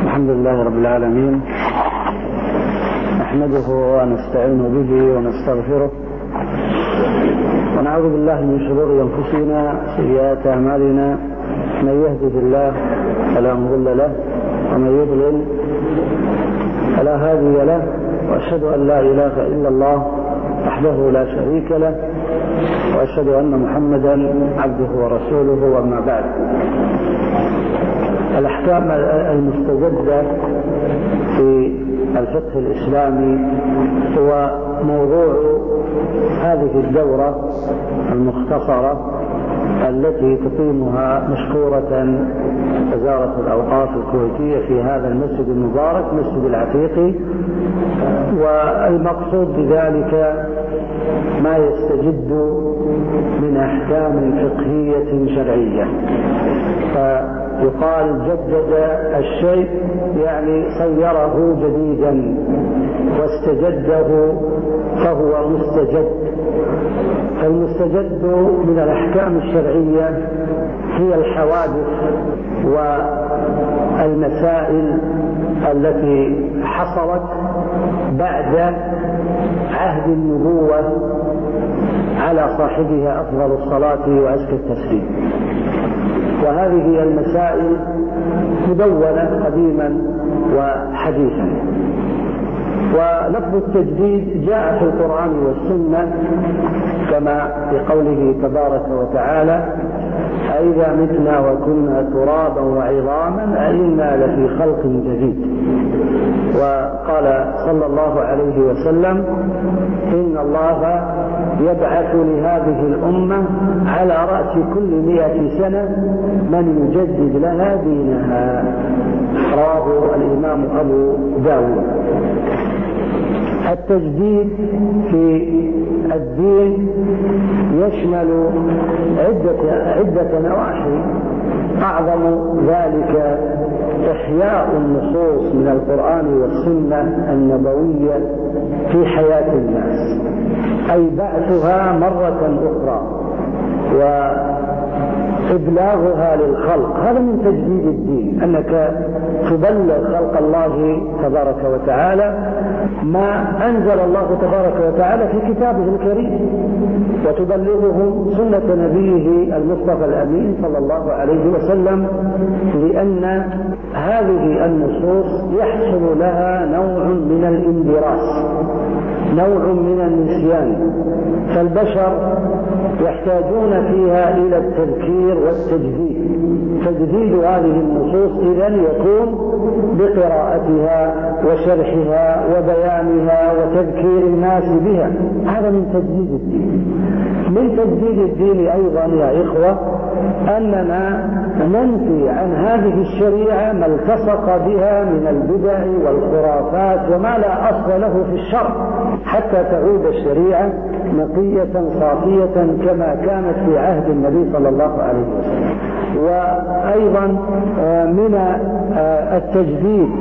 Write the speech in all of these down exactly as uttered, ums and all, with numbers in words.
الحمد لله رب العالمين، نحمده ونستعين به ونستغفره ونعوذ بالله من شرور أنفسنا وسيئات أعمالنا. من يهده الله فلا مضل له ومن يضلل فلا هادي له، وأشهد أن لا إله إلا الله وحده لا شريك له، وأشهد أن محمدا عبده ورسوله. وما بعد، الأحكام المستجدة في الفقه الإسلامي هو موضوع هذه الدورة المختصرة التي تقيمها مشكورة وزارة الأوقاف الكويتية في هذا المسجد المبارك، مسجد العتيق. والمقصود بذلك ما يستجد من أحكام فقهية شرعية. فيقال جدد الشيء يعني صيره جديدا، واستجده فهو مستجد. فالمستجد من الأحكام الشرعية هي الحوادث والمسائل التي حصلت بعد عهد النبوة على صاحبها أفضل الصلاة وأزكى التسليم. وهذه المسائل مدونة قديما وحديثا. ولفظ التجديد جاء في القرآن والسنة كما في قوله تبارك وتعالى: أإذا متنا وكنا ترابا وعظاما أإنا لفي خلق جديد. وقال صلى الله عليه وسلم: إن الله يبعث لهذه الأمة على رأس كل مئة سنة من يجدد لها دينها. رواه الإمام أبو داود. التجديد في الدين يشمل عدة, عدة نواحي، أعظم ذلك إحياء النصوص من القرآن والسنة النبوية في حياة الناس، أي بعثها مرة أخرى وإبلاغها للخلق. هذا من تجديد الدين، أنك تبلغ خلق الله تبارك وتعالى ما أنزل الله تبارك وتعالى في كتابه الكريم، وتبلغهم سنة نبيه المصطفى الأمين صلى الله عليه وسلم، لأن هذه النصوص يحصل لها نوع من الاندراس، نوع من النسيان. فالبشر يحتاجون فيها إلى التذكير والتجديد. تجديد هذه النصوص إذن يكون بقراءتها وشرحها وبيانها وتذكير الناس بها. هذا من تجديد الدين. من تجديد الدين أيضا يا إخوة أننا ننفي عن هذه الشريعة ما التصق بها من البدع والخرافات وما لا أصل له في الشرع، حتى تعود الشريعة نقية صافية كما كانت في عهد النبي صلى الله عليه وسلم. وأيضا من التجديد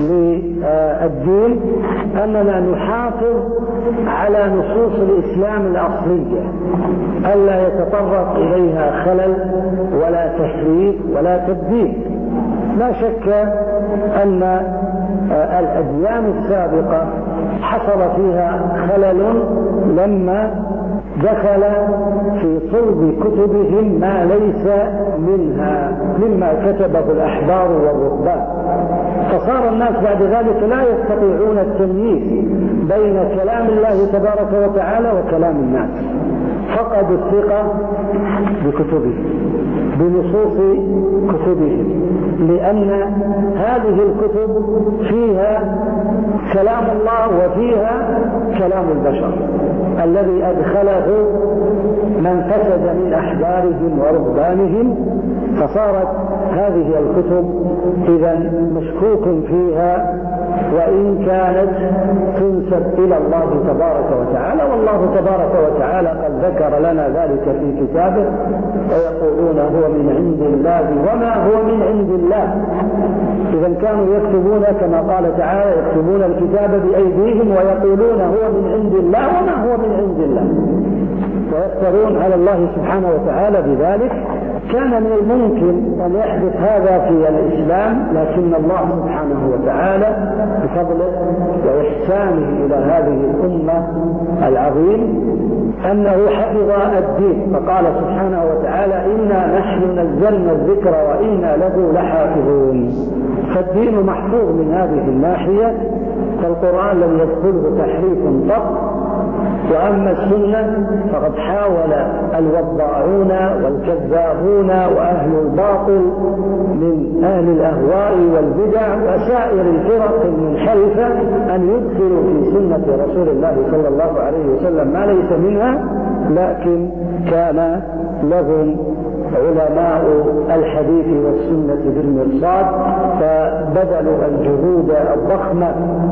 للدين أننا نحافظ على نصوص الإسلام الأصلية، ألا يتطرق إليها خلل ولا تحريف ولا تبديل. لا شك أن الأديان السابقة حصل فيها خلل لما دخل في صلب كتبهم ما ليس منها مما كتبه الأحبار والرهبان، فصار الناس بعد ذلك لا يستطيعون التمييز بين كلام الله تبارك وتعالى وكلام الناس. فقدوا الثقة بكتبهم، بنصوص كتبهم، لأن هذه الكتب فيها كلام الله وفيها كلام البشر الذي أدخله من فسد من أحبارهم ورهبانهم. فصارت هذه الكتب إذن مشكوك فيها، وإن كانت تنسب إلى الله تبارك وتعالى، والله تبارك وتعالى قد ذكر لنا ذلك في كتابه: ويقولون هو من عند الله وما هو من عند الله. إذا كانوا يكتبون كما قال تعالى: يكتبون الكتاب بأيديهم ويقولون هو من عند الله وما هو من عند الله، ويفترون على الله سبحانه وتعالى بذلك. كان من الممكن أن يحدث هذا في الإسلام، لكن الله سبحانه وتعالى بفضله وإحسانه إلى هذه الأمة العظيم أنه حفظ الدين، فقال سبحانه وتعالى إنا نحن نزلنا الذكر وإنا له لحافظون. فالدين محفوظ من هذه الناحية، فالقرآن لم يدخله تحريف قط. وأما السنة فقد حاول الوضاعون والكذابون وأهل الباطل من أهل الأهواء والبدع وسائر الفرق المنحرفة أن يدخلوا في سنة رسول الله صلى الله عليه وسلم ما ليس منها، لكن كان لهم علماء الحديث والسنة بالمرصاد، فبذلوا الجهود الضخمة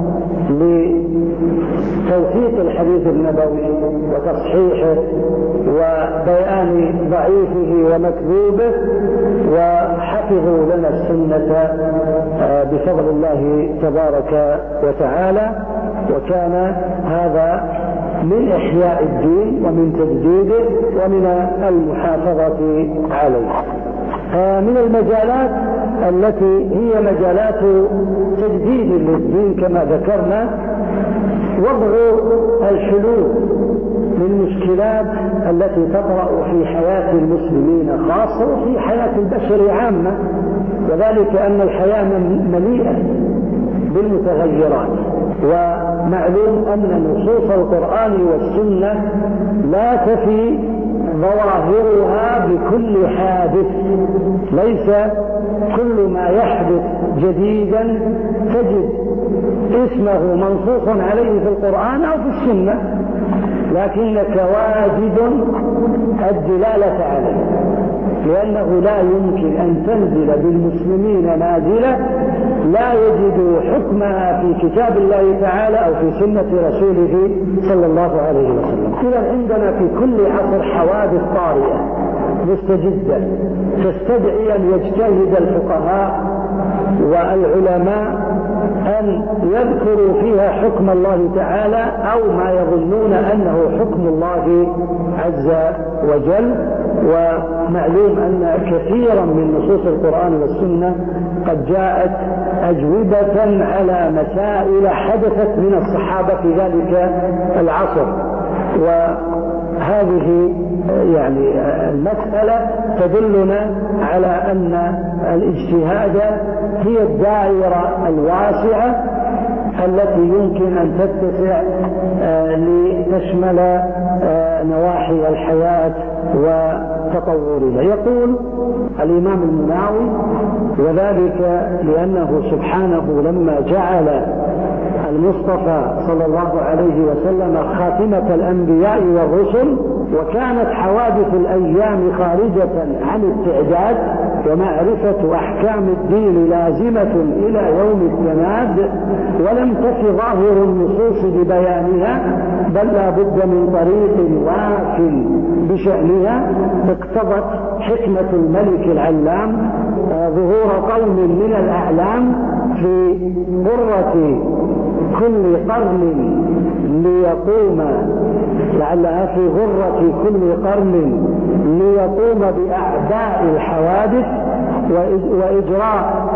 لتوثيق الحديث النبوي وتصحيحه وبيان ضعيفه ومكذوبه، وحفظوا لنا السنة بفضل الله تبارك وتعالى. وكان هذا من إحياء الدين ومن تجديده ومن المحافظة عليه. من المجالات التي هي مجالات تجديد للدين كما ذكرنا وضع الحلول للمشكلات التي تطرأ في حياة المسلمين خاصة وفي حياة البشر عامة، وذلك أن الحياة مليئة بالمتغيرات. ومعلوم أن نصوص القرآن والسنة لا تفي ظواهرها بكل حادث، ليس كل ما يحدث جديدا تجد اسمه منصوص عليه في القرآن أو في السنة، لكنك واجد الدلالة عليه، لأنه لا يمكن أن تنزل بالمسلمين نازلة لا يجدوا حكمها في كتاب الله تعالى أو في سنة رسوله صلى الله عليه وسلم. إذا عندنا في كل عصر حوادث طارئة مستجدة تستدعي أن يجتهد الفقهاء والعلماء أن يذكروا فيها حكم الله تعالى أو ما يظنون أنه حكم الله عز وجل. ومعلوم أن كثيرا من نصوص القرآن والسنة قد جاءت أجوبة على مسائل حدثت من الصحابة في ذلك العصر، وهذه يعني المسألة تدلنا على أن الاجتهاد هي الدائرة الواسعة التي يمكن أن تتسع لتشمل نواحي الحياة وتطورها. يقول الإمام المناوي: وذلك لأنه سبحانه لما جعل المصطفى صلى الله عليه وسلم خاتمة الأنبياء والرسل، وكانت حوادث الأيام خارجة عن التعداد، ومعرفة أحكام الدين لازمة إلى يوم التناد، ولم تف ظاهر النصوص ببيانها، بل لا بد من طريق واف بشأنها، اقتضت حكمة الملك العلام ظهور قوم من الأعلام في قرة كل قرن ليقوم لعلها في غرة كل قرن ليقوم بأعداء الحوادث وإجراء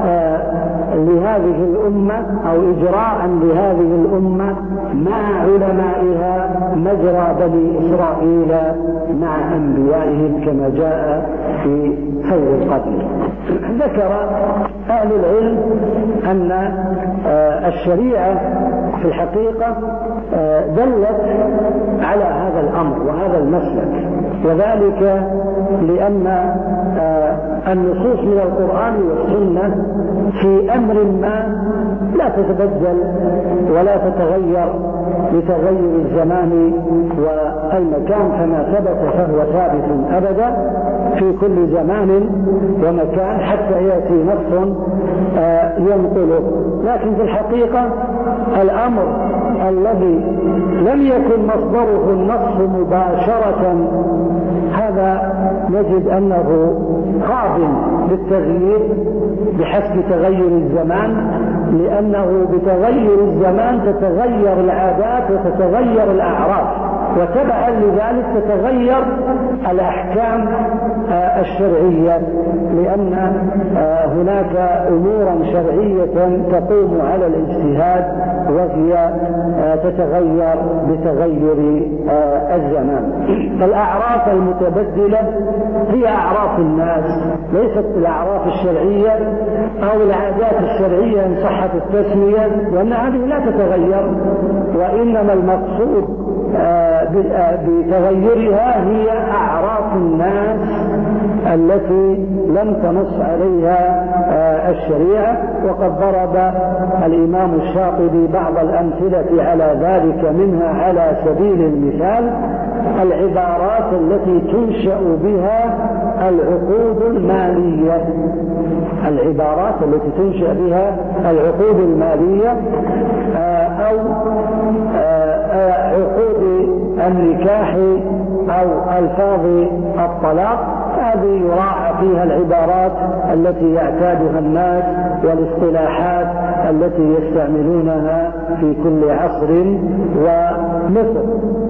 لهذه الأمة أو إجراء لهذه الأمة مع علمائها مجرى بني إسرائيل مع أنبيائهم كما جاء في خير القرن. ذكر أهل العلم أن الشريعة في الحقيقة دلت على هذا الأمر وهذا المسلك، وذلك لأن النصوص من القرآن والسنة في أمر ما لا تتبدل ولا تتغير لتغير الزمان والمكان، فما ثبت فهو ثابت أبدا في كل زمان ومكان حتى يأتي نص ينقله. لكن في الحقيقة الأمر الذي لم يكن مصدره النص مباشرة هذا نجد أنه قابل للتغيير بحسب تغير الزمان، لأنه بتغير الزمان تتغير العادات وتتغير الأعراف، وتبعا لذلك تتغير الأحكام الشرعية، لأن هناك أمورا شرعية تقوم على الاجتهاد وهي تتغير بتغير الزمان. فالأعراف المتبدلة هي أعراف الناس، ليست الأعراف الشرعية أو العادات الشرعية إن صحت التسمية، لأن هذه لا تتغير، وإنما المقصود بتغيرها هي أعراف الناس التي لم تنص عليها الشريعة. وقد ضرب الإمام الشاطبي بعض الأمثلة على ذلك، منها على سبيل المثال العبارات التي تنشأ بها العقود المالية، العبارات التي تنشأ بها العقود المالية أو عقود النكاح أو ألفاظ الطلاق، هذه يراعى فيها العبارات التي يعتادها الناس والاصطلاحات التي يستعملونها في كل عصر ومصر.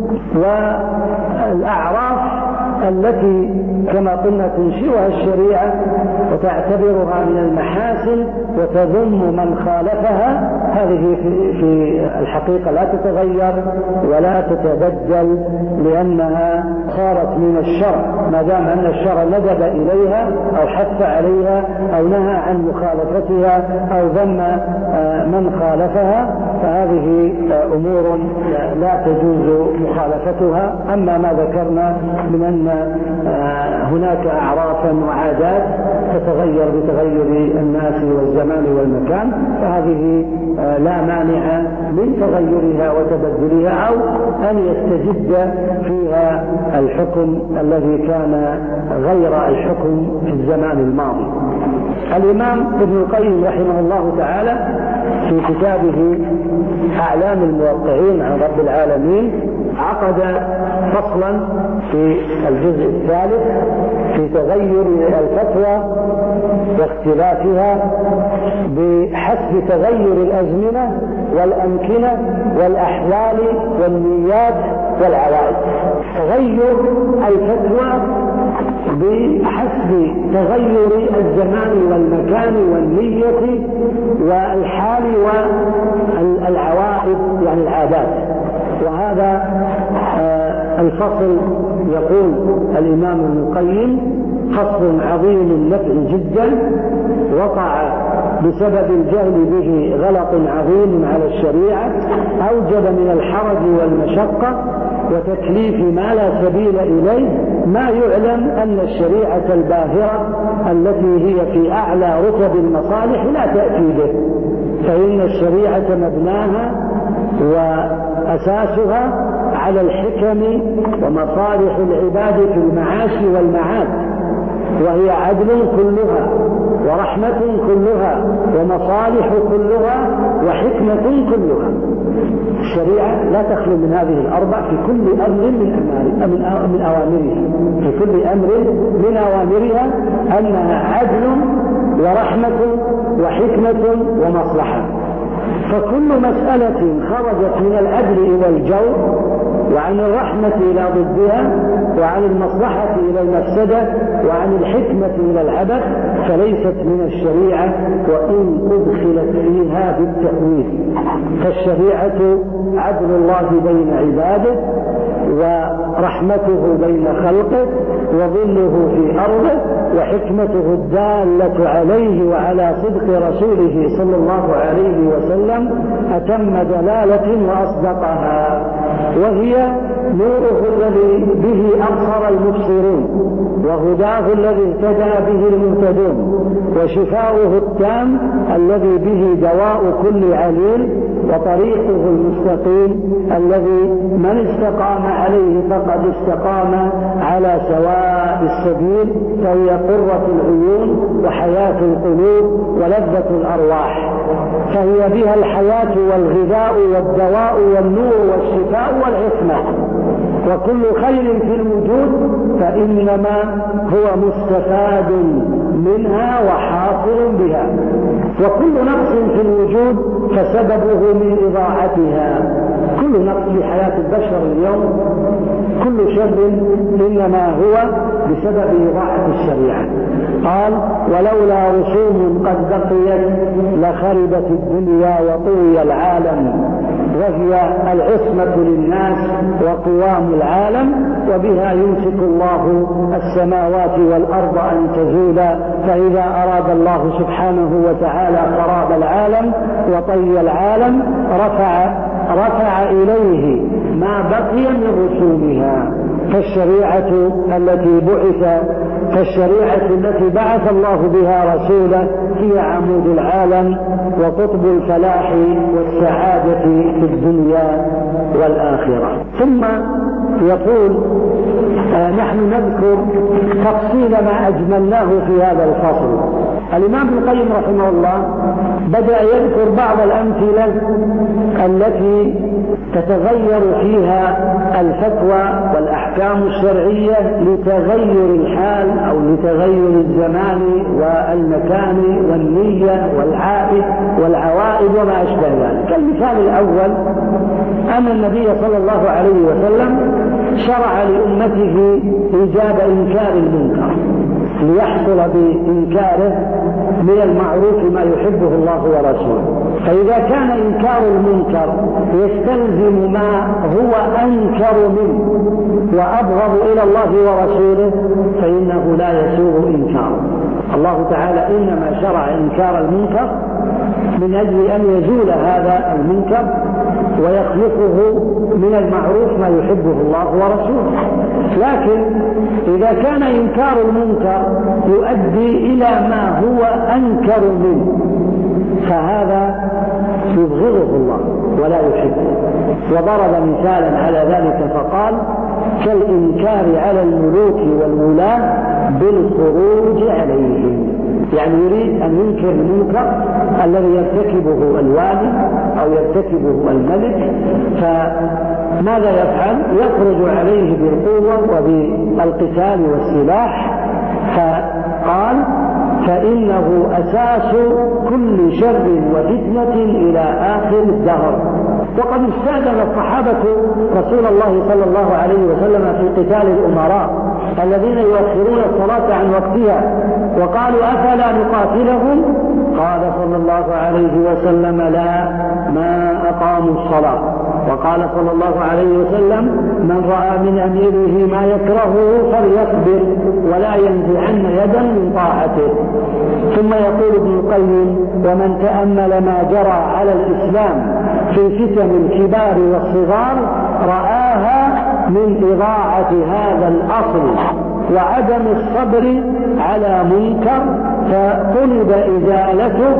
والأعراف التي كما قلنا تنشئها الشريعة وتعتبرها من المحاسن وتذم من خالفها، هذه في الحقيقة لا تتغير ولا تتبدل، لأنها صارت من الشرع، ما دام أن الشرع ندب إليها أو حث عليها أو نهى عن مخالفتها أو ذم من خالفها، فهذه أمور لا تجوز مخالفتها. أما ما ذكرنا من أن هناك أعرافا وعادات تتغير بتغير الناس والزمان والمكان، فهذه لا مانع من تغيرها وتبدلها أو أن يستجد فيها الحكم الذي كان غير الحكم في الزمان الماضي. الإمام ابن القيم رحمه الله تعالى في كتابه أعلام الموقعين عن رب العالمين عقد فصلا في الجزء الثالث في تغير الفتوى واختلافها بحسب تغير الأزمنة والأمكنة والأحوال والنيات والعوائد. تغير الفتوى بحسب تغير الزمان والمكان والنية والحال والعوائد يعني العادات. وهذا الفصل يقول الإمام ابن القيم فصل عظيم النفع جدا، وقع بسبب الجهل به غلط عظيم على الشريعة، أوجب من الحرج والمشقة وتكليف ما لا سبيل إليه، ما يعلم أن الشريعة الباهرة التي هي في أعلى رتب المصالح لا تأتي به، فإن الشريعة مبناها وأساسها على الحكم ومصالح العباد في المعاش والمعاد، وهي عدل كلها ورحمة كلها ومصالح كلها وحكمة كلها. الشريعة لا تخلو من هذه الأربع في كل أمر من أوامرها، في كل أمر من أوامرها أنها عدل ورحمة وحكمة ومصلحة. فكل مسألة خرجت من العدل إلى الجور وعن الرحمة إلى ضدها وعن المصلحة إلى المفسدة وعن الحكمة إلى العبث فليست من الشريعة، وإن أدخلت فيها بالتأويل. فالشريعة عدل الله بين عباده ورحمته بين خلقه وظله في أرضه وحكمته الدالة عليه وعلى صدق رسوله صلى الله عليه وسلم أتم دلالة وأصدقها، وهي نوره الذي به أبصر المبصرون وهداه الذي اهتدى به المهتدون وشفاؤه التام الذي به دواء كل عليل وطريقه المستقيم الذي من استقام عليه فقد استقام على سواء السبيل، فهي قرة العيون وحياة القلوب ولذة الأرواح، فهي بها الحياة والغذاء والدواء والنور والشفاء والعصمة، وكل خير في الوجود فإنما هو مستفاد منها وحاصل بها، وكل نقص في الوجود فسببه من إضاعتها. كل كل نقص في حياة البشر اليوم، كل شر إنما هو بسبب إضاعة الشريعة. قال: ولولا رسوم قد بقيت لخربت الدنيا وطوي العالم، وهي العصمة للناس وقوام العالم، وبها يمسك الله السماوات والأرض أن تزولا، فإذا أراد الله سبحانه وتعالى خراب العالم وطي العالم رفع, رفع إليه ما بقي من رسومها. فالشريعة التي بعث فالشريعة التي بعث الله بها رسوله هي عمود العالم وقطب الفلاح والسعادة في الدنيا والآخرة. ثم يقول: آه نحن نذكر تفصيل ما أجملناه في هذا الفصل. الإمام ابن القيم رحمه الله بدأ يذكر بعض الأمثلة التي تتغير فيها الفتوى والأحكام الشرعية لتغير الحال أو لتغير الزمان والمكان والنية والعائد والعوائد وما أشبه ذلك. المثال الأول أن النبي صلى الله عليه وسلم شرع لأمته إيجاب إنكار المنكر ليحصل بإنكاره من المعروف ما يحبه الله ورسوله. فإذا كان إنكار المنكر يستلزم ما هو أنكر منه وأبغض إلى الله ورسوله فإنه لا يسوغ إنكاره. الله تعالى إنما شرع إنكار المنكر من أجل أن يزول هذا المنكر ويخلقه من المعروف ما يحبه الله ورسوله. لكن إذا كان إنكار المنكر يؤدي إلى ما هو أنكر منه فهذا يبغضه الله ولا يحبه. وضرب مثالا على ذلك فقال: كالإنكار على الملوك والولاة بالخروج عليهم. يعني يريد أن ينكر المنكر الذي يرتكبه الوالي أو يرتكبه الملك، فماذا يفعل؟ يخرج عليه بالقوة وبالقتال والسلاح. فقال: فإنه أساس كل شر وفتنة إلى آخر الدهر. وقد استأذن الصحابة رسول الله صلى الله عليه وسلم في قتال الأمراء الذين يؤخرون الصلاة عن وقتها، وقالوا: أفلا نقاتلهم؟ قال صلى الله عليه وسلم: لا، ما أقاموا الصلاة. وقال صلى الله عليه وسلم: من رأى من أميره ما يكرهه فليصبر ولا ينزعن يدا من طاعته. ثم يقول ابن القيم: ومن تأمل ما جرى على الإسلام في فتن الكبار والصغار رآها من إضاعة هذا الأصل وعدم الصبر على منكر فطلب إزالته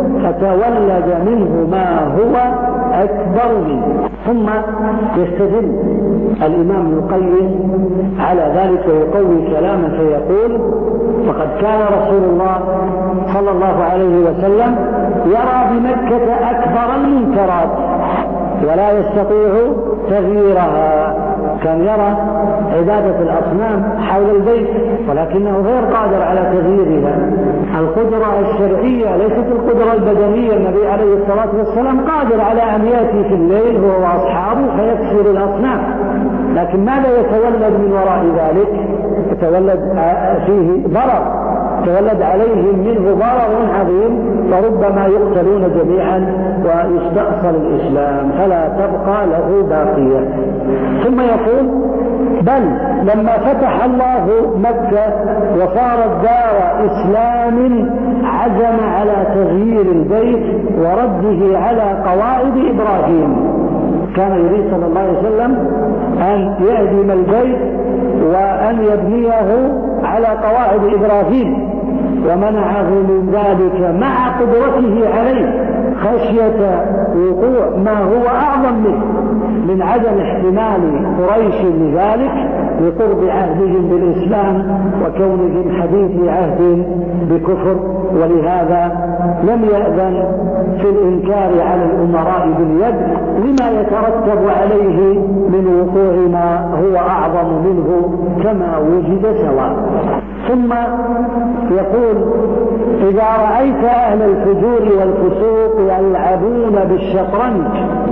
فتولد منه ما هو أكبر منه. ثم يستدل الإمام ابن القيم على ذلك ويقوي كلاما فيقول: فقد كان رسول الله صلى الله عليه وسلم يرى بمكة أكبر المنكرات ولا يستطيع تغييرها. كان يرى عبادة الأصنام حول البيت ولكنه غير قادر على تغييرها. القدرة الشرعية ليست القدرة البدنية. النبي عليه الصلاة والسلام قادر على أن يأتي في الليل هو وأصحابه فيكسر الأصنام، لكن ماذا يتولد من وراء ذلك؟ يتولد فيه ضرر، يتولد عليهم منه ضرر عظيم فربما يقتلون جميعا ويستأصل الإسلام فلا تبقى له باقية. ثم يقول: بل لما فتح الله مكة وصارت دار إسلام عزم على تغيير البيت ورده على قواعد إبراهيم. كان يريد صلى الله عليه وسلم أن يهدم البيت وأن يبنيه على قواعد إبراهيم، ومنعه من ذلك مع قدرته عليه خشية وقوع ما هو أعظم منه من عدم احتمال قريش لذلك لقرب عهدهم بالإسلام وكونهم حديث عهد بكفر. ولهذا لم يأذن في الإنكار على الأمراء باليد لما يترتب عليه من وقوع ما هو أعظم منه كما وجد سواء. ثم يقول: إذا رأيت أهل الفجور والفسوق يلعبون بالشطرنج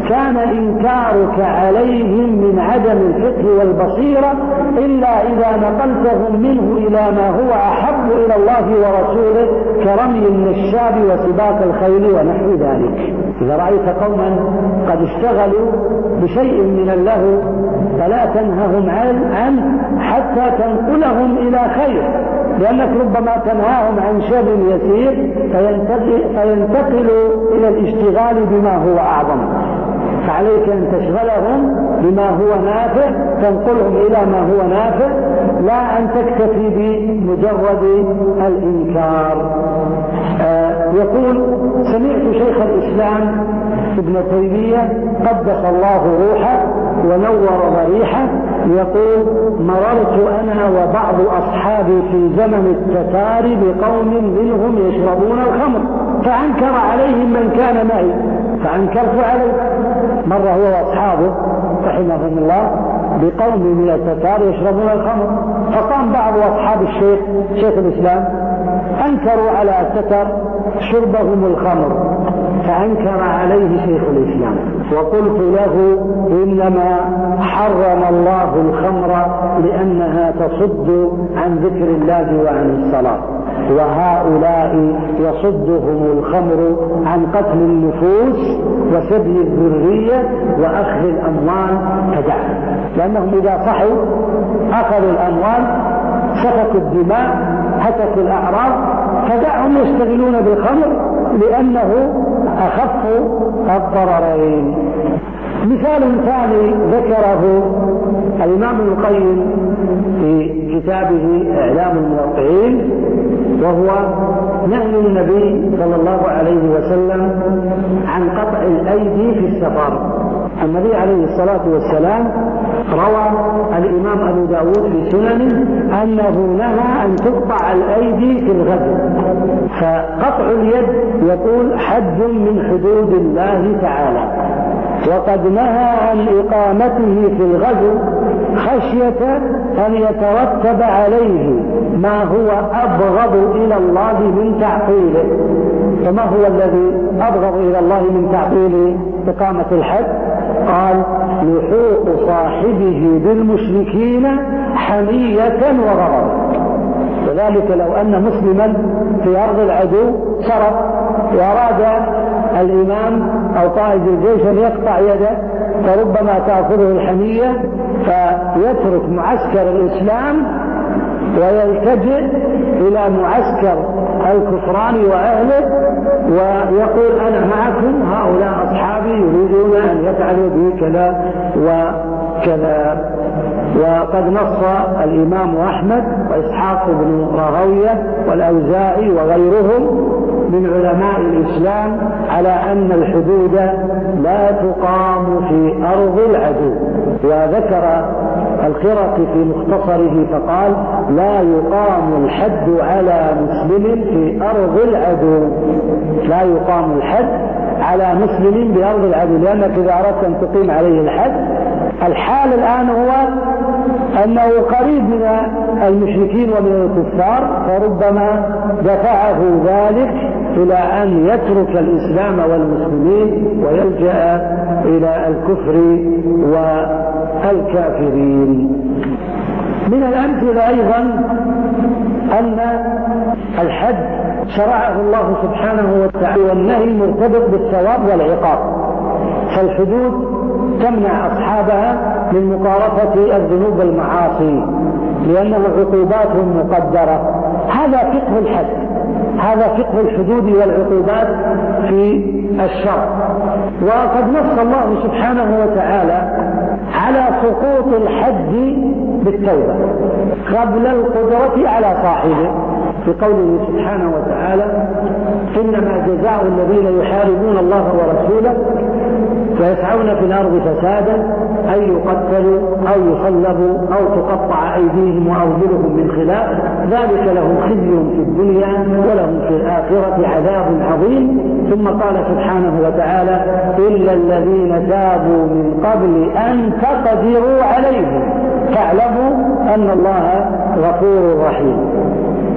كان إنكارك عليهم من عدم الفقه والبصيرة إلا إذا نقلتهم منه إلى ما هو أحب إلى الله ورسوله كرمي النشاب وسباق الخيل ونحو ذلك. إذا رأيت قوما قد اشتغلوا بشيء من اللهو فلا تنههم عنه حتى تنقلهم إلى خير، لأنك ربما تنهاهم عن شر يسير فينتقلوا إلى الاشتغال بما هو أعظم. فعليك أن تشغلهم بما هو نافع، تنقلهم إلى ما هو نافع، لا أن تكتفي بمجرد الإنكار. آه يقول: سمعت شيخ الإسلام ابن تيمية قدس الله روحه ونور ضريحه يقول: مررت أنا وبعض أصحابي في زمن التتار بقوم منهم يشربون الخمر فأنكر عليهم من كان معي فأنكرت عليه. مر هو وأصحابه رحمهم الله بقوم من التتار يشربون الخمر، فقام بعض أصحاب الشيخ شيخ الإسلام أنكروا على التتر شربهم الخمر فأنكر عليه شيخ الإسلام، وقلت له: إنما حرم الله الخمر لأنها تصد عن ذكر الله وعن الصلاة، وهؤلاء يصدهم الخمر عن قتل النفوس وسبي الذرية وأخذ الأموال فدعوا، لأنهم إذا صحوا أخذوا الأموال سفكوا الدماء هتكوا الأعراض، فدعهم يشتغلون بالخمر لأنه أخف الضررين. مثال ثاني ذكره الإمام ابن القيم في كتابه إعلام الموقعين، وهو نهي النبي صلى الله عليه وسلم عن قطع الأيدي في السفر. النبي عليه الصلاة والسلام روى الإمام أبو داود في سننه أنه نهى أن تقطع الأيدي في الغزو، فقطع اليد يقول حد من حدود الله تعالى، وقد نهى عن إقامته في الغزو خشية أن يترتب عليه ما هو أبغض إلى الله من تعطيله. فما هو الذي أبغض إلى الله من تعطيل إقامة الحد؟ قال: لحوق صاحبه بالمشركين حمية وغضب. وذلك لو أن مسلما في أرض العدو سرق وأراد الإمام أو قائد الجيش أن يقطع يده، فربما تأخذه الحمية فيترك معسكر الإسلام ويلتجئ إلى معسكر الكفران وأهله ويقول: أنا معكم، هؤلاء أصحابي يريدون أن يفعلوا بي كذا وكذا. وقد نص الإمام أحمد وإسحاق بن راهوية والأوزاعي وغيرهم من علماء الإسلام على أن الحدود لا تقام في أرض العدو. وذكر الخرقي في مختصره فقال: لا يقام الحد على مسلم في أرض العدو، لا يقام الحد على مسلم بأرض العدو، لأنك إذا أردت أن تقيم عليه الحد، الحال الآن هو أنه قريب من المشركين ومن الكفار، فربما دفعه ذلك إلى أن يترك الإسلام والمسلمين ويلجأ إلى الكفر والكافرين. من الأمثلة أيضا أن الحد شرعه الله سبحانه وتعالى، والنهي مرتبط بالثواب والعقاب، فالحدود تمنع أصحابها من مقارفة الذنوب والمعاصي لأنه عقوبات مقدرة. هذا فقه الحد، هذا فقه الحدود والعقوبات في الشرع. وقد نص الله سبحانه وتعالى على سقوط الحد بالتوبة قبل القدرة على صاحبه في قوله سبحانه وتعالى: إنما جزاء الذين يحاربون الله ورسوله ويسعون في الأرض فسادا أن يقتلوا أو يصلبوا أو تقطع أيديهم وأرجلهم من خلاف، ذلك لهم خزي في الدنيا ولهم في الآخرة عذاب عظيم. ثم قال سبحانه وتعالى: إلا الذين تابوا من قبل أن تقدروا عليهم فاعلموا أن الله غفور رحيم.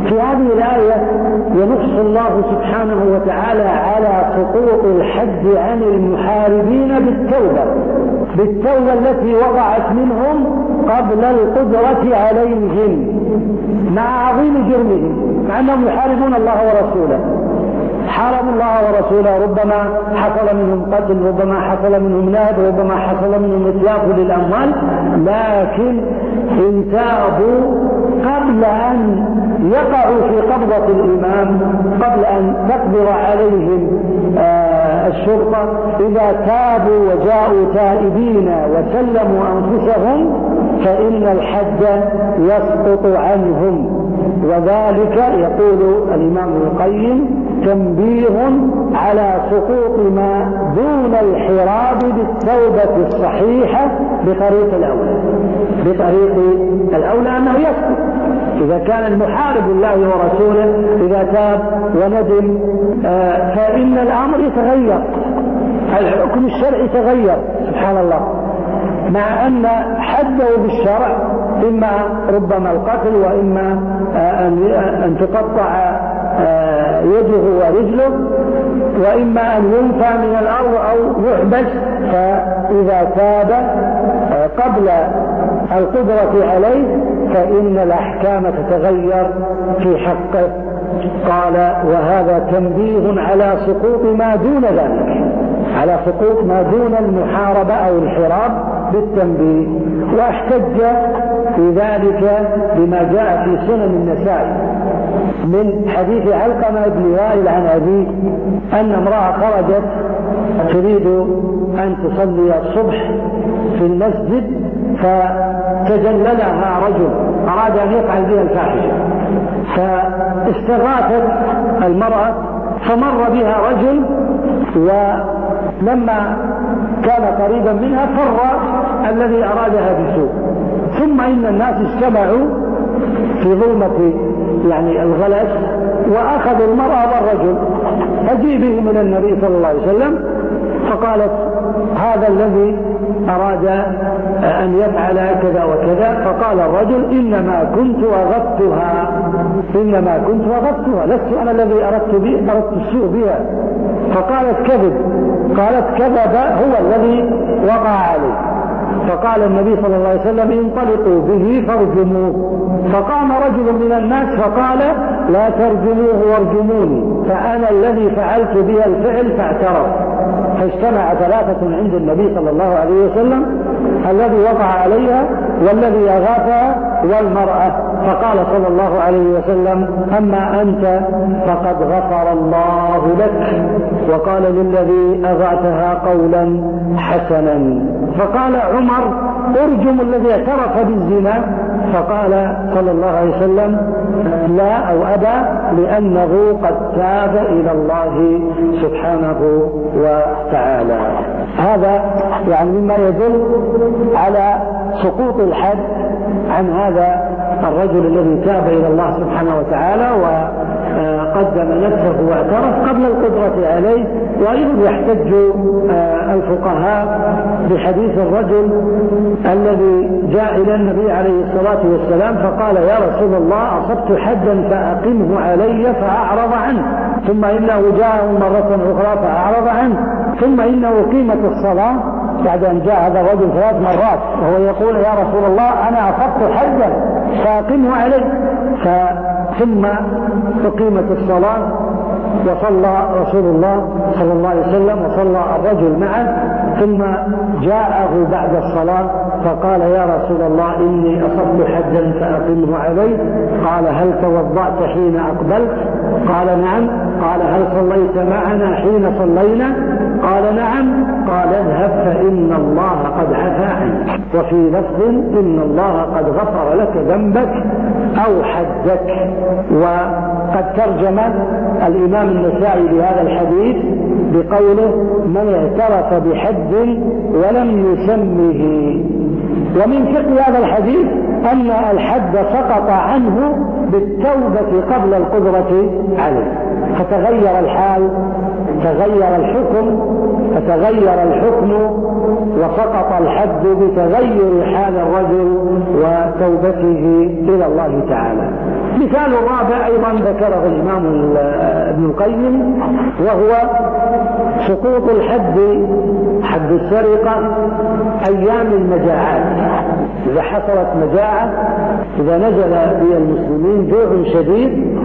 في هذه الآية ينص الله سبحانه وتعالى على سقوط الحد عن المحاربين بالتوبة، بالتوبة التي وقعت منهم قبل القدرة عليهم مع عظيم جرمهم، مع أنهم يحاربون الله ورسوله، حاربوا الله ورسوله، ربما حصل منهم قتل، ربما حصل منهم نهب، ربما حصل منهم إتلاف للأموال، لكن إن تابوا قبل أن يقعوا في قبضة الإمام، قبل أن تقبض عليهم آه الشرطة، إذا تابوا وجاءوا تائبين وسلموا أنفسهم فإن الحد يسقط عنهم. وذلك يقول الإمام القيم تنبيه على سقوط ما دون الحراب بالتوبة الصحيحة بطريق الأولى، بطريق الأولى أنه يسقط إذا كان المحارب الله ورسوله إذا تاب وندم آه فإن الأمر يتغير، الحكم الشرعي تغير سبحان الله، مع أن حده بالشرع إما ربما القتل وإما آه أن تقطع آه يده ورجله وإما أن ينفى من الأرض أو يحبس. فإذا تاب آه قبل القدرة عليه فإن الأحكام تتغير في حقه. قال وهذا تنبيه على سقوط ما دون ذلك، على سقوط ما دون المحاربة أو الحراب بالتنبيه. واحتج في ذلك بما جاء في سنن النسائي من حديث علقمة بن وائل عن أبيه أن امرأة خرجت تريد أن تصلي الصبح في المسجد فتجللها رجل أراد أن يفعل بها الفاحشة، فاستغاثت المرأة فمر بها رجل، ولما كان قريبا منها فر الذي أرادها بسوء. ثم إن الناس اجتمعوا في ظلمة يعني الغلس وأخذوا المرأة والرجل فجيء به من النبي صلى الله عليه وسلم، فقالت هذا الذي أراد أن يفعل كذا وكذا، فقال الرجل إنما كنت أغضتها، إنما كنت أغضتها، لست أنا الذي أردت, بي أردت السوء بها. فقالت كذب، قالت كذب هو الذي وقع عليه. فقال النبي صلى الله عليه وسلم انطلقوا به فارجموه. فقام رجل من الناس فقال لا ترجموه وارجموني فأنا الذي فعلت بها الفعل، فاعترف. فاجتمع ثلاثة عند النبي صلى الله عليه وسلم، الذي وقع عليها والذي أغاثها والمرأة. فقال صلى الله عليه وسلم أما أنت فقد غفر الله لك، وقال للذي أغاثها قولا حسنا. فقال عمر ارجم الذي اعترف بالزنا، فقال صلى الله عليه وسلم لا أو أبى لأنه قد تاب إلى الله سبحانه وتعالى. هذا يعني مما يدل على سقوط الحد عن هذا الرجل الذي تاب إلى الله سبحانه وتعالى وقدم نفسه واعترف قبل القدرة عليه. وأيضا يحتج الفقهاء بحديث الرجل الذي جاء إلى النبي عليه الصلاة والسلام فقال يا رسول الله أصبت حدا فأقمه علي، فأعرض عنه. ثم إنه جاء مرة أخرى فأعرض عنه. ثم إنه قيمت الصلاة بعد أن جاء هذا الرجل ثلاث مرات وهو يقول يا رسول الله أنا أصبت حدا فأقمه علي. ثم أقيمت الصلاة وصلى رسول الله صلى الله عليه وسلم وصلى الرجل معه. ثم جاءه بعد الصلاة فقال يا رسول الله إني أصبت حدا فأقمه علي. قال هل توضأت حين أقبلت؟ قال نعم. قال هل صليت معنا حين صلينا؟ قال نعم. قال اذهب فإن الله قد عفى عنك. وفي لفظ إن الله قد غفر لك ذنبك أو حدك. وقد ترجم الإمام النسائي بهذا الحديث بقوله من اعترف بحد ولم يسمه. ومن فقه هذا الحديث أن الحد سقط عنه بالتوبة قبل القدرة عليه، فتغير الحال، تغير الحكم، فتغير الحكم وسقط الحد بتغير حال الرجل وتوبته إلى الله تعالى. مثال الرابع أيضا ذكره الإمام ابن القيم، وهو سقوط الحد حد السرقة أيام المجاعات. إذا حصلت مجاعة، إذا نزل بها المسلمين جوع شديد،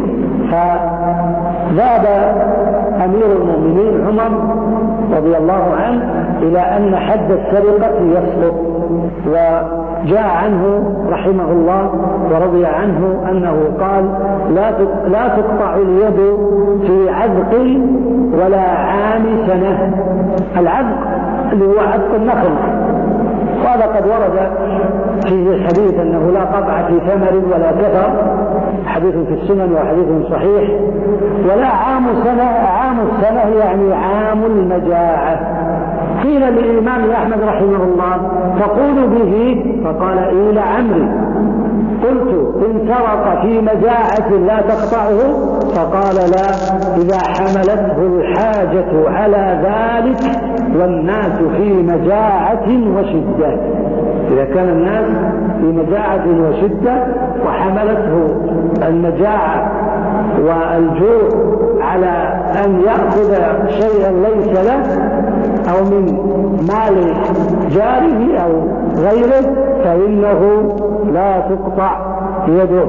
فذهب أمير المؤمنين عمر رضي الله عنه إلى أن حد السرقة يسقط، وجاء عنه رحمه الله ورضي عنه أنه قال: لا تقطع اليد في عذق ولا عام سنة. العذق اللي هو عذق النخل، وهذا قد ورد فيه الحديث أنه لا قطع في ثمر ولا كثر، حديث في السنن وحديث صحيح. ولا عام سنة، عام السنة يعني عام المجاعة. قيل للإمام أحمد رحمه الله: تقول به؟ فقال: إيه لعمري. قلت: إن سرق في مجاعة لا تقطعه؟ فقال: لا، إذا حملته الحاجة على ذلك والناس في مجاعة وشدة. إذا كان الناس في مجاعة وشدة وحملته المجاعة والجوع على أن يأخذ شيئا ليس له أو من مال جاره أو غيره، فإنه لا تقطع يده.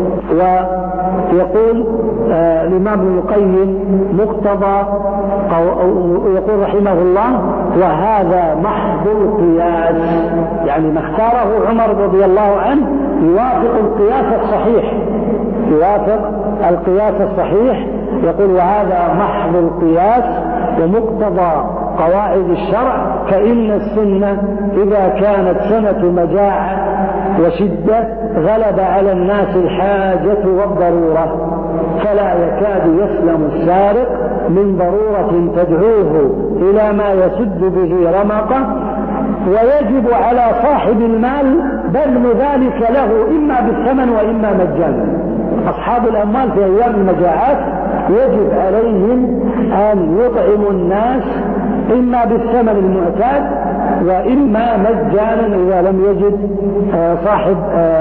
ويقول آه الإمام ابن القيم مقتضى، يقول رحمه الله: وهذا محض القياس، يعني ما اختاره عمر رضي الله عنه يوافق القياس الصحيح، يوافق القياس الصحيح. يقول: وهذا محض القياس ومقتضى قواعد الشرع، فإن السنة إذا كانت سنة مجاعة وشدة غلب على الناس الحاجة والضرورة، فلا يكاد يسلم السارق من ضرورة تدعوه إلى ما يسد به رمقه، ويجب على صاحب المال بذل ذلك له إما بالثمن وإما مجانا. أصحاب الأموال في أيام المجاعات يجب عليهم أن يطعموا الناس إما بالثمن المعتاد وإما مجانا إذا لم يجد صاحب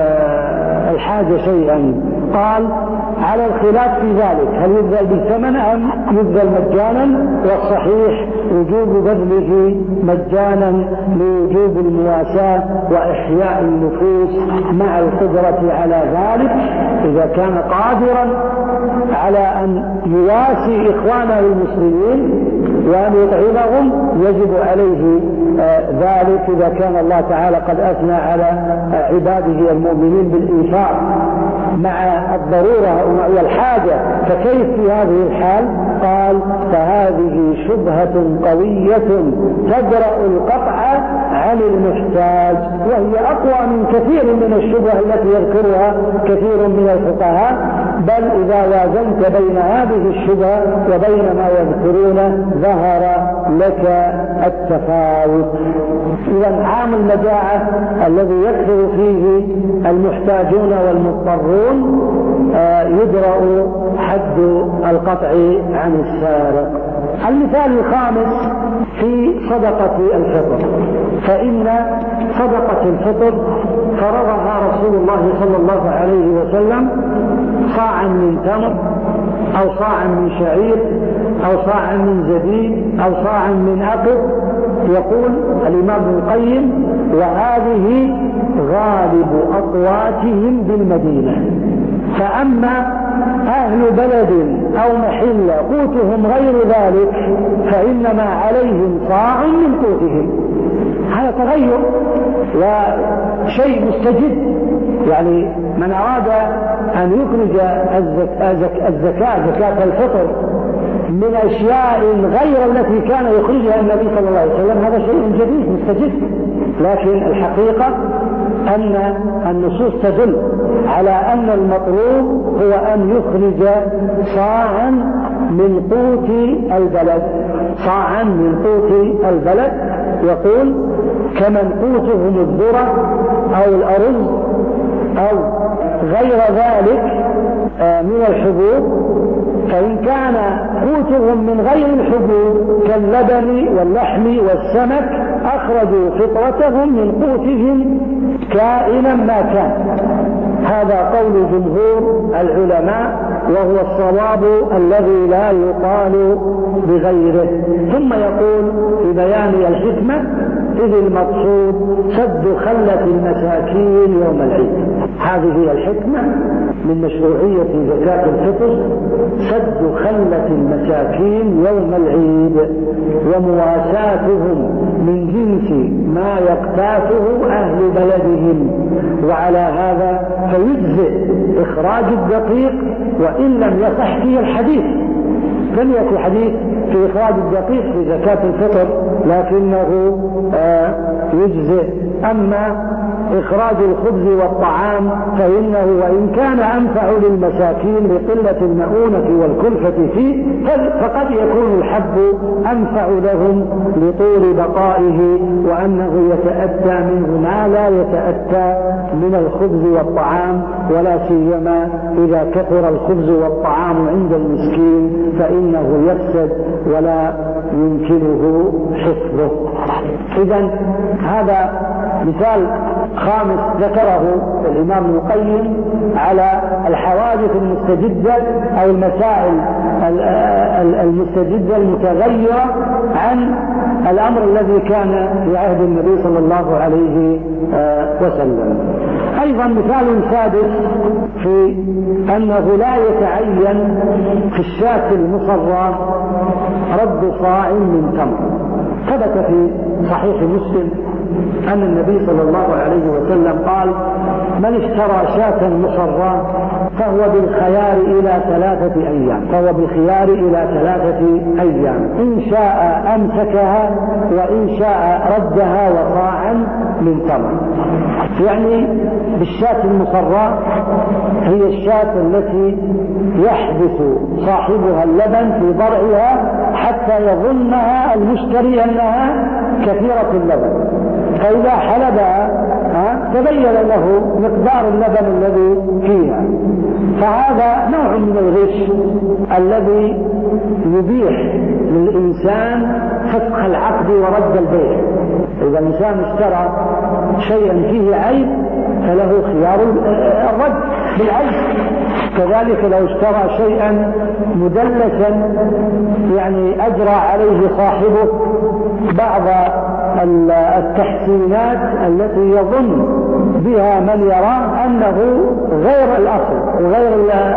الحاجة شيئا. قال: على الخلاف في ذلك، هل يبذل بالثمن أم يبذل مجانا؟ والصحيح وجوب بذله مجانا لوجوب المواساة وإحياء النفوس مع القدرة على ذلك. إذا كان قادرا على أن يواسي إخوانه المسلمين وأن يطعمهم يجب عليه ذلك، إذا كان الله تعالى قد أثنى على عباده المؤمنين بالإيثار مع الضرورة والحاجة، فكيف في هذه الحال؟ قال: فهذه شبهة قوية تدرأ القطع عن المحتاج، وهي أقوى من كثير من الشبه التي يذكرها كثير من الفقهاء. بل إذا وازنت بين هذه الشبهة وبين ما يذكرون ظهر لك التفاوت. إذا عام المجاعة الذي يكثر فيه المحتاجون والمضطرون يدرأ حد القطع عن السارق. المثال الخامس في صدقة الفطر، فإن صدقة الفطر فرضها رسول الله صلى الله عليه وسلم صاعا من تمر أو صاعا من شعير أو صاعا من زبيب أو صاعا من أقط. يقول الإمام ابن القيم: وهذه غالب أقواتهم بالمدينة، فأما أهل بلد أو محل قوتهم غير ذلك فإنما عليهم صاع من قوتهم. هذا تغير وشيء مستجد، يعني من أراد أن يخرج الزكاة زكاة الفطر من أشياء غير التي كان يخرجها النبي صلى الله عليه وسلم هذا شيء جديد مستجد. لكن الحقيقة أن النصوص تدل على أن المطلوب هو أن يخرج صاعا من قوت البلد، صاعا من قوت البلد. يقول: كمن قوتهم الذرة أو الأرز أو غير ذلك من الحبوب، فإن كان قوتهم من غير الحبوب كاللبن واللحم والسمك أخرجوا فطرتهم من قوتهم كائنا ما كان. هذا قول جمهور العلماء، وهو الصواب الذي لا يقال بغيره. ثم يقول في بيان الحكمة: إذ المقصود سد خلة المساكين يوم العيد. هذه هي الحكمة من مشروعية زكاة الفطر، سد خلة المساكين يوم العيد ومواساتهم من جنس ما يقتاته أهل بلدهم. وعلى هذا فيجزئ إخراج الدقيق وإن لم يصح فيه الحديث. لم يكن حديث في إخراج الدقيق في زكاة الفطر، لكنه آه يجزئ. أما إخراج الخبز والطعام فإنه وإن كان أنفع للمساكين لقلة المؤونة والكلفة فيه، فقد يكون الحب أنفع لهم لطول بقائه، وأنه يتأتى منه ما لا يتأتى من الخبز والطعام، ولا سيما إذا كثر الخبز والطعام عند المسكين فإنه يفسد ولا يمكنه حفظه. إذن هذا مثال خامس ذكره الإمام ابن القيم على الحوادث المستجدة أو المسائل المستجدة المتغيرة عن الأمر الذي كان في عهد النبي صلى الله عليه وسلم. أيضا مثال سادس في أنه لا يتعين في الشاة المصرى رد صاع من تمر. ثبت في صحيح مسلم أن النبي صلى الله عليه وسلم قال: من اشترى شاة مصرى فهو بالخيار إلى ثلاثة أيام فهو بالخيار إلى ثلاثة أيام إن شاء أمسكها وإن شاء ردها وصاعا من تمر. يعني بالشاة المصرى هي الشاة التي يحبس صاحبها اللبن في ضرعها حتى يظنها المشتري أنها كثيرة اللبن، فإذا حلبها تبين له مقدار اللبن الذي فيها. فهذا نوع من الغش الذي يبيح للإنسان فسخ العقد ورد البيع. إذا الإنسان اشترى شيئا فيه عيب فله خيار الرد بالعيب. كذلك لو اشترى شيئا مدلسا يعني أجرى عليه صاحبه بعض التحسينات التي يظن بها من يرى أنه غير الأصل وغير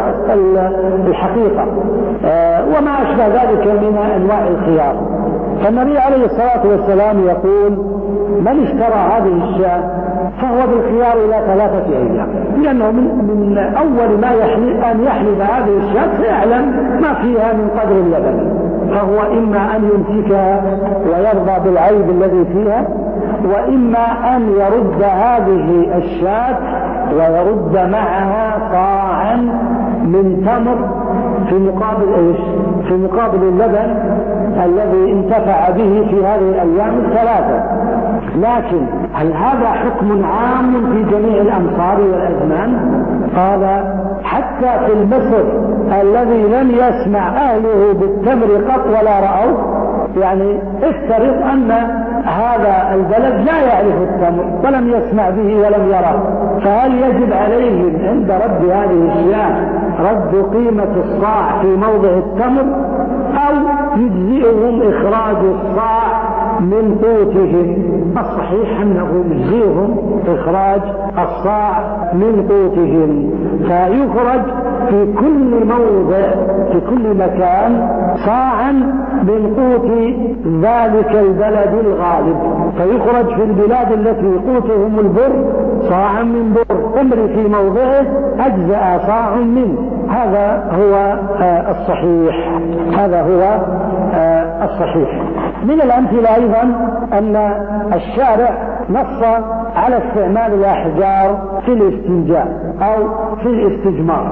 الحقيقة وما أشبه ذلك من أنواع الخيار. فالنبي عليه الصلاة والسلام يقول: من اشترى هذه الشاة فهو بالخيار إلى ثلاثة أيام، لأنه من, من أول ما يحلب أن يحلب هذه الشاة سيعلم ما فيها من قدر اللبن، فهو إما أن يمسكها ويرضى بالعيب الذي فيها، وإما أن يرد هذه الشاة ويرد معها صاعا من تمر في مقابل إيش؟ في مقابل اللبن الذي انتفع به في هذه الأيام الثلاثة. لكن هل هذا حكم عام في جميع الأمصار والأزمان؟ قال: حتى في المصر الذي لم يسمع أهله بالتمر قط ولا رأوا. يعني افترض أن هذا البلد لا يعرف التمر ولم يسمع به ولم يرى، فهل يجب عليهم عند رد هذه الشياه رد قيمة الصاع في موضع التمر، أو يجزئهم إخراج الصاع من قوتهم؟ الصحيح أنه يجزئهم إخراج الصاع من قوتهم، فيخرج في كل موضع في كل مكان صاعا من قوت ذلك البلد الغالب. فيخرج في البلاد التي قوتهم البر صاعا من بر تمر في موضعه أجزأ صاع منه. هذا هو آه الصحيح هذا هو آه الصحيح. من الأمثلة أيضا أن الشارع نص على استعمال الأحجار في الاستنجاء أو في الاستجمار،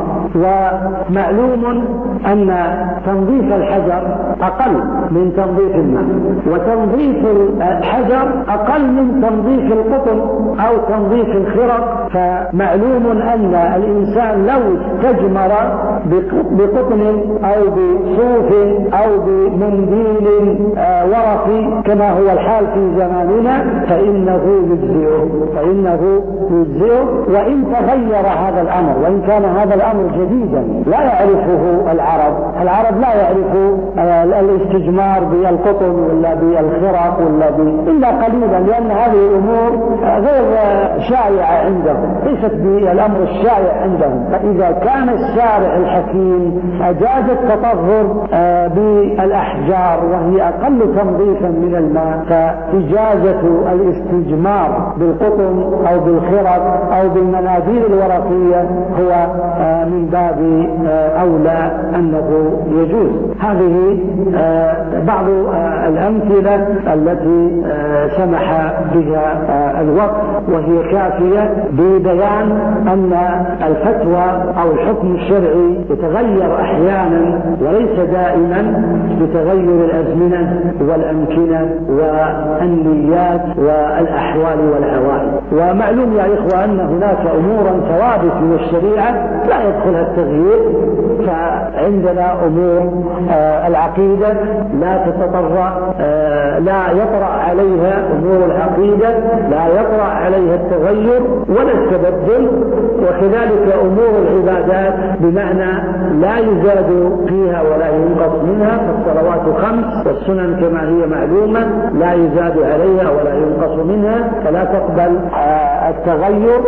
ومعلوم أن تنظيف الحجر أقل من تنظيف الماء، وتنظيف الحجر أقل من تنظيف القطن أو تنظيف الخرق. فمعلوم أن الإنسان لو استجمر بقطن أو بصوف أو بمنديل ورقي كما هو الحال في زماننا فإنه يجزئه فإنه يجزئه وإن تغير هذا الأمر، وإن كان هذا الأمر جديدا لا يعرفه العرب. العرب لا يعرفوا الاستجمار بالقطن ولا بالخرق ولا ب... إلا قليلا، لأن هذه الأمور غير شائعة عندهم، ليست بالأمر الشائع عندهم. فإذا كان الشارع الحكيم أجاز التطهر بالأحجار وهي أقل تنظيفا من الماء، فإجازة الاستجمار بالقطن أو بالخرق أو بالمناديل الورقية هو من باب أولى أنه يجوز. هذه بعض الأمثلة التي سمح بها الوقت، وهي كافية ببيان أن الفتوى أو الحكم الشرعي يتغير أحيانا وليس دائما بتغير الأزمنة والأمكنة والنيات والأحوال والعوائد. ومعلوم يا إخوة أن هناك أمورا ثوابت من الشريعة لا يدخلها التغيير. فعندنا أمور آه العقيدة لا تتطرع آه لا يطرأ عليها أمور العقيدة لا يطرأ عليها التغير ولا التبدل، وكذلك أمور العبادات بمعنى لا يزاد فيها ولا ينقص منها، فالصلوات خمس والسنن كما هي معلومة لا يزاد عليها ولا ينقص منها، فلا تقبل آه التغير.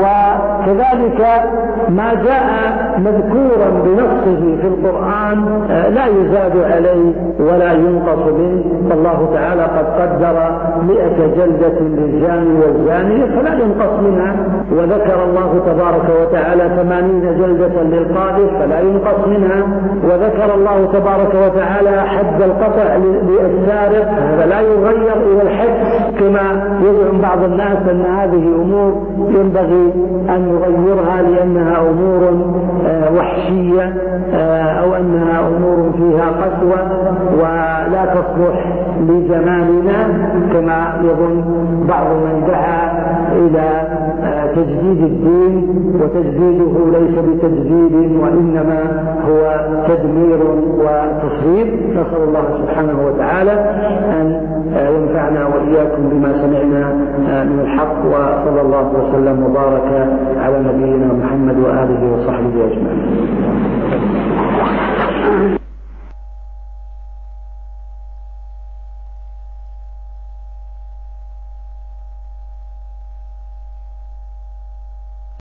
وكذلك ما جاء مذكورا بنصه في القرآن لا يزاد عليه ولا ينقص منه، فالله تعالى قد قدر مئة جلدة للزاني والزانية فلا ينقص منها، وذكر الله تبارك وتعالى ثمانين جلدة للقاذف فلا ينقص منها، وذكر الله تبارك وتعالى حد القطع للسارق فلا يغير إلى الحد، كما يزعم بعض الناس أن هذه أمور ينبغي أن يغيرها لأنها أمور وحشية أو أنها أمور فيها قسوة ولا تصلح لزماننا، كما يظن بعض من دعا إلى تجديد الدين، وتجديده ليس بتجديد وإنما هو تدمير وتصريف. نسأل الله سبحانه وتعالى أن ينفعنا وإياكم بما سمعنا من الحق، وصلى الله وسلم وبارك على نبينا محمد وآله وصحبه أجمعين.